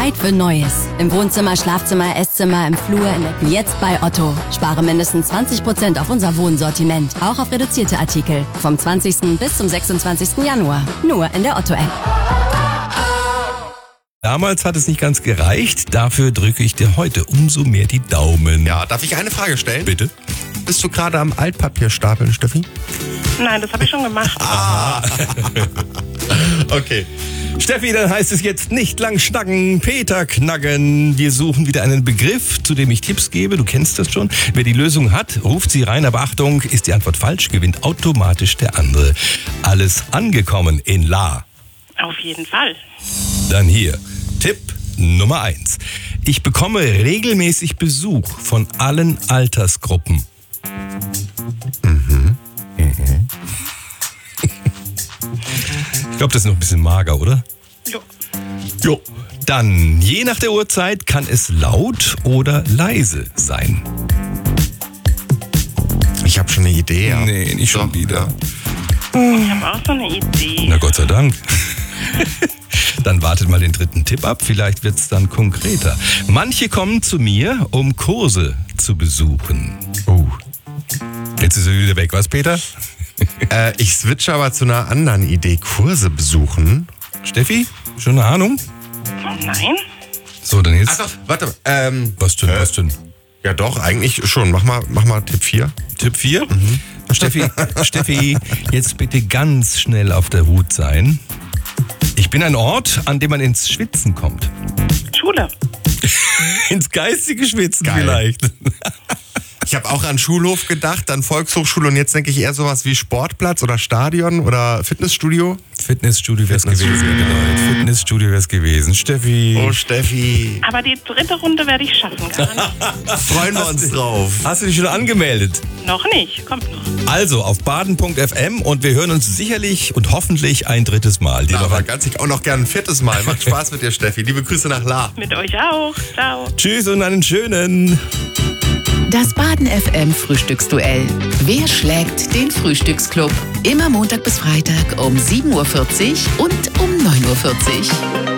Zeit für Neues. Im Wohnzimmer, Schlafzimmer, Esszimmer, im Flur, jetzt bei Otto. Spare mindestens 20% auf unser Wohnsortiment. Auch auf reduzierte Artikel. Vom 20. bis zum 26. Januar. Nur in der Otto-App. Damals hat es nicht ganz gereicht, dafür drücke ich dir heute umso mehr die Daumen. Ja, darf ich eine Frage stellen? Bitte? Bist du gerade am Altpapier stapeln, Steffi? Nein, das habe ich schon gemacht. Okay. Steffi, dann heißt es jetzt nicht lang schnacken, Peter knacken. Wir suchen wieder einen Begriff, zu dem ich Tipps gebe. Du kennst das schon. Wer die Lösung hat, ruft sie rein. Aber Achtung, ist die Antwort falsch, gewinnt automatisch der andere. Alles angekommen in La. Auf jeden Fall. Dann hier, Tipp Nummer 1. Ich bekomme regelmäßig Besuch von allen Altersgruppen. Ich glaube, das ist noch ein bisschen mager, oder? Jo. Dann, je nach der Uhrzeit kann es laut oder leise sein. Ich habe schon eine Idee. Ja. Nee, nicht schon wieder. Ich habe auch so eine Idee. Na Gott sei Dank. Dann wartet mal den dritten Tipp ab, vielleicht wird's dann konkreter. Manche kommen zu mir, um Kurse zu besuchen. Jetzt ist er wieder weg, was Peter? Ich switche aber zu einer anderen Idee. Kurse besuchen. Steffi, schon eine Ahnung? Nein. So, dann jetzt. Ach, warte. Was denn? Ja doch, eigentlich schon. Mach mal Tipp 4. Tipp 4? Steffi, jetzt bitte ganz schnell auf der Hut sein. Ich bin ein Ort, an dem man ins Schwitzen kommt. Schule. Ins geistige Schwitzen Geil. vielleicht. Ich habe auch an Schulhof gedacht, dann Volkshochschule und jetzt denke ich eher sowas wie Sportplatz oder Stadion oder Fitnessstudio. Fitnessstudio wär's gewesen. Genau. Fitnessstudio wär's gewesen. Steffi. Oh, Steffi. Aber die dritte Runde werde ich schaffen. Gar nicht. Freuen wir uns drauf. Hast du dich schon angemeldet? Noch nicht. Kommt noch. Also auf baden.fm und wir hören uns sicherlich und hoffentlich ein drittes Mal. Ja, aber ganz sicher auch noch gern ein viertes Mal. Macht Spaß mit dir, Steffi. Liebe Grüße nach La. Mit euch auch. Ciao. Tschüss und einen schönen. Das Baden FM Frühstücksduell. Wer schlägt den Frühstücksclub? Immer Montag bis Freitag um 7.40 Uhr und um 9.40 Uhr.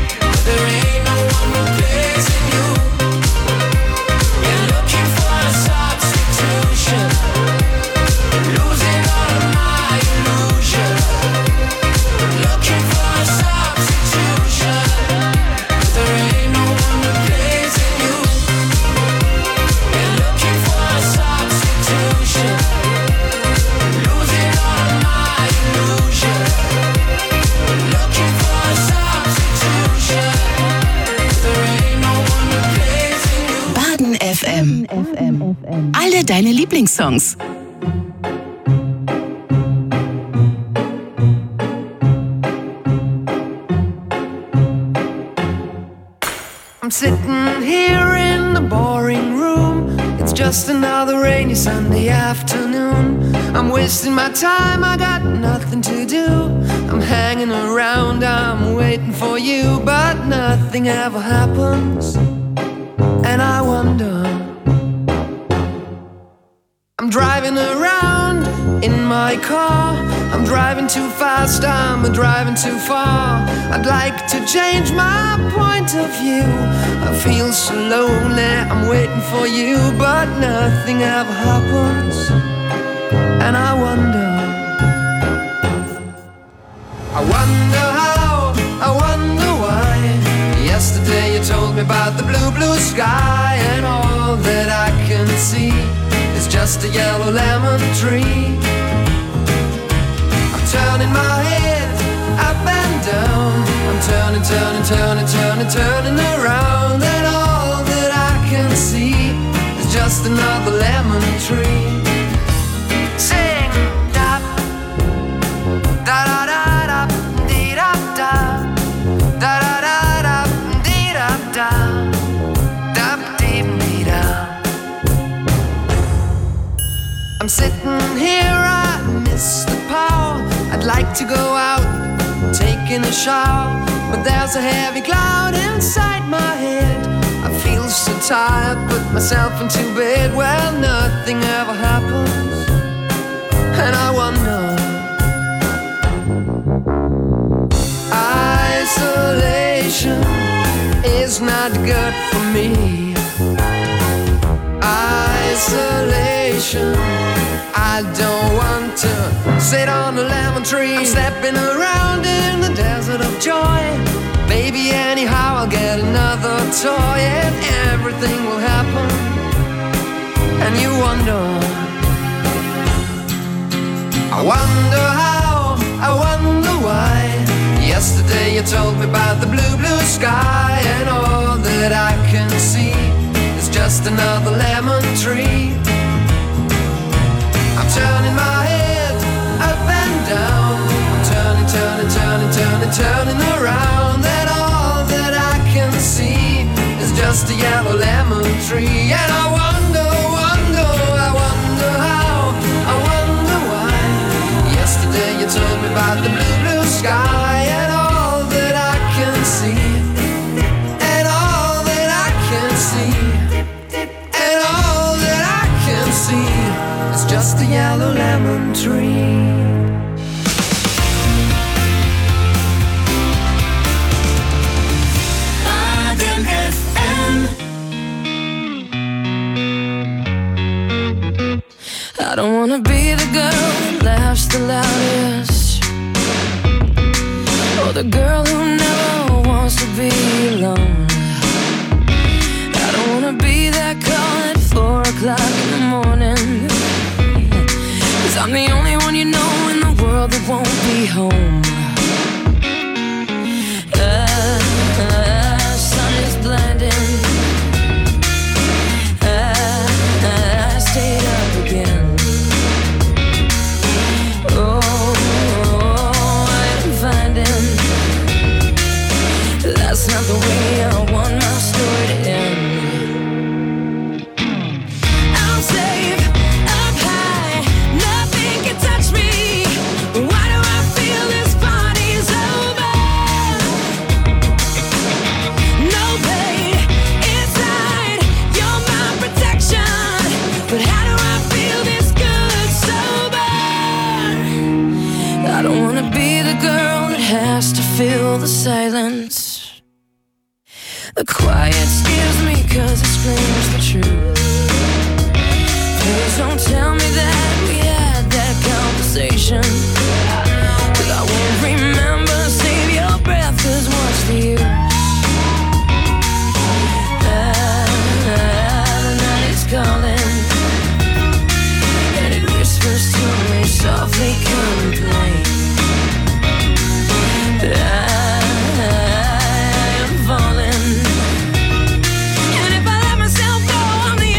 There ain't no one replacing you. We're looking for a deine Lieblingssongs. I'm sitting here in the boring room. It's just another rainy Sunday afternoon. I'm wasting my time, I got nothing to do. I'm hanging around, I'm waiting for you, but nothing ever happens. And I wonder, I'm driving around in my car. I'm driving too fast, I'm driving too far. I'd like to change my point of view. I feel so lonely, I'm waiting for you, but nothing ever happens. And I wonder how, I wonder why. Yesterday you told me about the blue, blue sky, and all that I can see is just a yellow lemon tree. Turning my head up and down. I'm turning, turning, turning, turning, turning around, and all that I can see is just another lemon tree. Sing da da da da da dee da da da da da da dee da da da dee dee da. I'm sitting here, I miss the power. I'd like to go out, taking a shower, but there's a heavy cloud inside my head. I feel so tired, put myself into bed. Well, nothing ever happens, and I wonder. Isolation is not good for me. Isolation, I don't want to sit on a lemon tree. I'm stepping around in the desert of joy. Maybe anyhow I'll get another toy, and everything will happen. And you wonder, I wonder how, I wonder why. Yesterday you told me about the blue, blue sky, and all that I can see is just another lemon tree. I'm turning my head up and down. I'm turning, turning, turning, turning, turning around, and all that I can see is just a yellow lemon tree. And I wonder, wonder, I wonder how, I wonder why. Yesterday you told me about the blue, blue sky, and all that I can see, and all that I can see, and all that I can see, it's just a yellow lemon tree. Baden FM. I don't wanna be the girl that laughs the loudest, or the girl who never wants to be alone. I don't wanna be that call at 4 o'clock in the morning, 'cause I'm the only one you know in the world that won't be home. Sun is blinding. I stayed up again. I'm finding that's not the way I want my story to end. I'm safe up high, nothing can touch me. Why do I feel this party's over? No pain inside, you're my protection. But how do I feel this good sober? I don't wanna be the girl that has to fill the silence. The quiet scares me 'cause it screams the truth. Please don't tell me that we had that conversation, 'cause I won't remember. Save your breath, 'cause what's the use? The night is calling, and it whispers to me softly, come and play. I am falling, and if I let myself go, I'm the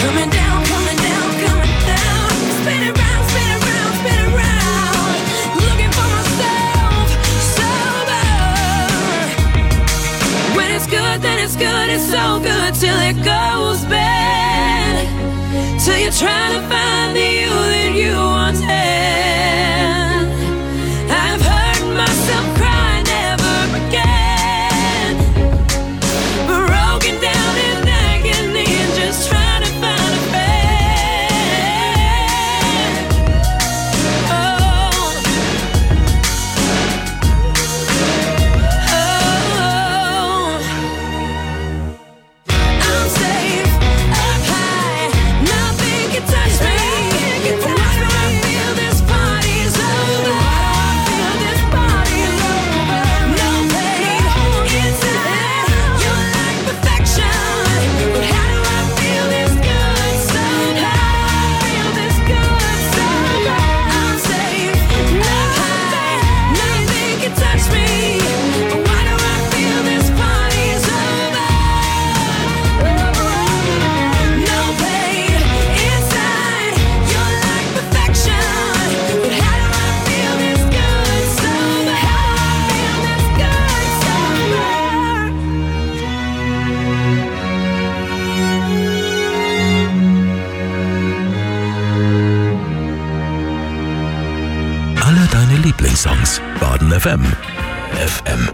Coming down, coming down, coming down. Spinning round, spinning round, spinning round. Looking for myself, sober. When it's good, then it's good. It's so good till it goes bad. Till you're trying to find the you that you once had. I've heard myself cry never again. Broken down in agony and just trying to find a bed. Oh, oh. I'm safe up high, nothing can touch me. Why do I feel this party's over? Feel this party's over. No pain inside, you're like perfection. But how do I feel this good somehow? Feel this good somehow. I'm safe up high, nothing can touch me. Why do I feel this party's over? No pain inside, you're like perfection. But how do I feel this good somehow? Feel this good somehow. Alle deine Lieblingssongs. Baden FM. FM.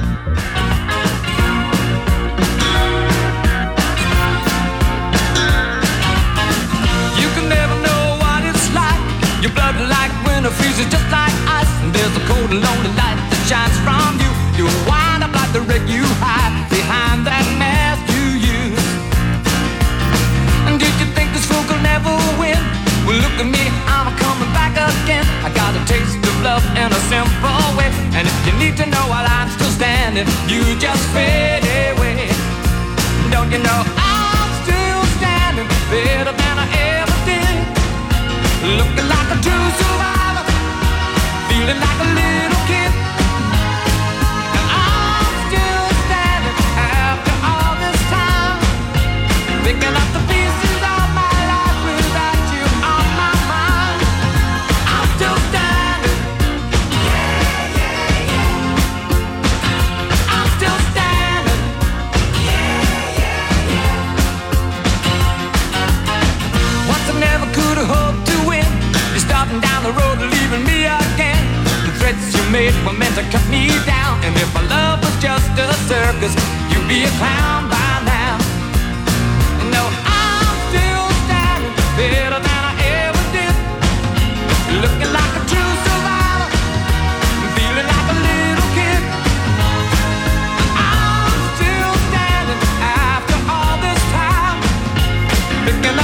You can never know what it's like. Your blood like winter freezes just like ice. And there's a cold and lonely light that shines from you. You wind up like the wreck you hide behind that mask you use. And did you think this fool could never win? Well, look at me, I'm coming back again. I got a taste of love in a simple way. And if you need to know while I'm still standing, you just fade away. Don't you know I'm still standing better than I ever did? Looking like a true survivor, feeling like a little kid. And I'm still standing after all this time, picking up the pieces of my life without you on my mind. I'm still standing. I'm still standing. Once I never could have hoped to win. You're starting down the road, leaving me again. The threats you made were meant to cut me down. And if my love was just a circus, you'd be a clown by now. No, I'm still standing better than I ever did. Looking like a true survivor, feeling like a little kid. I'm still standing after all this time, picking